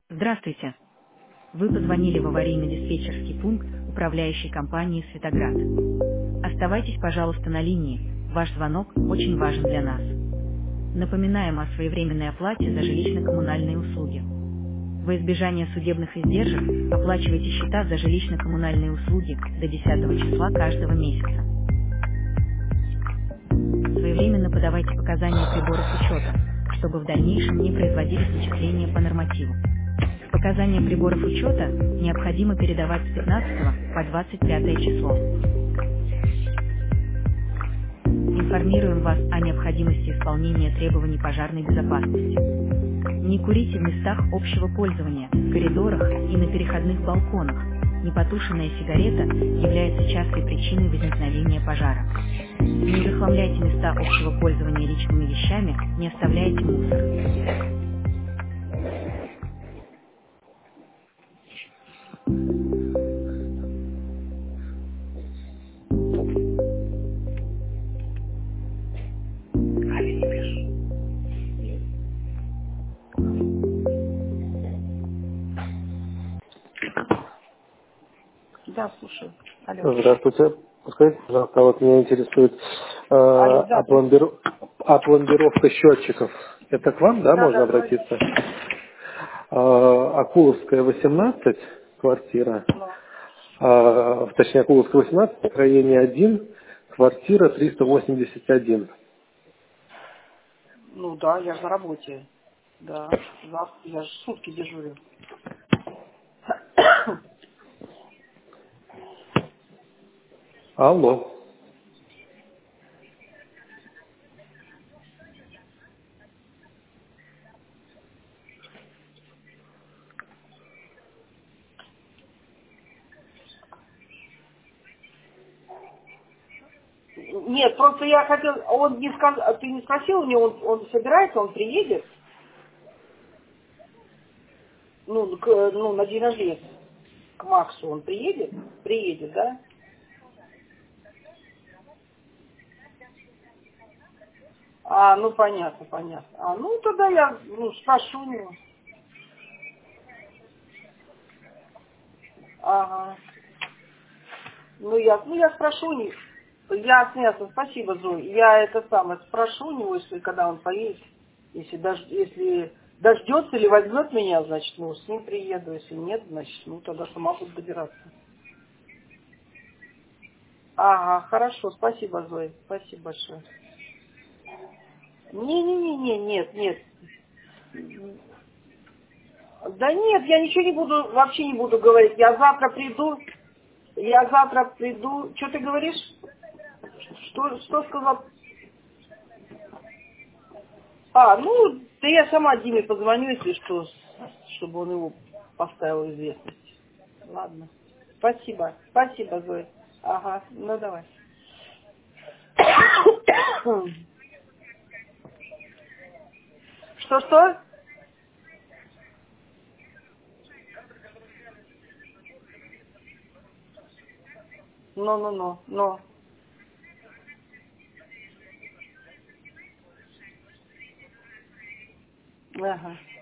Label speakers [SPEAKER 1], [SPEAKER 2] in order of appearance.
[SPEAKER 1] Здравствуйте. Вы позвонили в аварийно-диспетчерский пункт управляющей компании «Светоград». Оставайтесь, пожалуйста, на линии. Ваш звонок очень важен для нас. Напоминаем о своевременной оплате за жилищно-коммунальные услуги. Во избежание судебных издержек оплачивайте счета за жилищно-коммунальные услуги до 10 числа каждого месяца. Своевременно подавайте показания приборов учета, чтобы в дальнейшем не производились начисления по нормативу. Показания приборов учета необходимо передавать с 15 по 25 число. Информируем вас о необходимости исполнения требований пожарной безопасности. Не курите в местах общего пользования, в коридорах и на переходных балконах. Непотушенная сигарета является частой причиной возникновения пожара. Не захламляйте места общего пользования личными вещами, не оставляйте мусор.
[SPEAKER 2] Да, слушаю. Алло.
[SPEAKER 3] Здравствуйте. Скажите, пожалуйста, вот меня интересует
[SPEAKER 2] Алло, да, слушаю.
[SPEAKER 3] опломбировка счетчиков. Это к вам, да,
[SPEAKER 2] Да,
[SPEAKER 3] можно
[SPEAKER 2] да, говори.
[SPEAKER 3] обратиться? Акуловская, 18, квартира.
[SPEAKER 2] Ну,
[SPEAKER 3] Точнее, Акуловская, 18, строение 1, квартира 381.
[SPEAKER 2] ну да, я же на работе. Да, завтра я же сутки дежурю.
[SPEAKER 3] Алло.
[SPEAKER 2] Нет, просто я хотел, он не сказал, ты не спросил у него, он собирается, он приедет? Ну, ну, на день рождения к Максу он приедет? Приедет, да? А, ну понятно, понятно. А, ну тогда я спрошу у него. Ага. Ну я спрошу у них. Ясно, ясно, спасибо, Зой. Я это самое спрошу у него, если когда он поедет. Если дождется или возьмет меня, значит, с ним приеду. Если нет, значит, тогда сама буду добираться. Ага, хорошо, спасибо, Зой. Спасибо большое. Не, нет. Да нет, я ничего не буду, вообще не буду говорить. Я завтра приду. Что ты говоришь? Что сказал? А, да я сама Диме позвоню, если что, чтобы он его поставил в известность. Ладно. Спасибо, Зоя. Ага, ну давай. Что? Ну. Ага.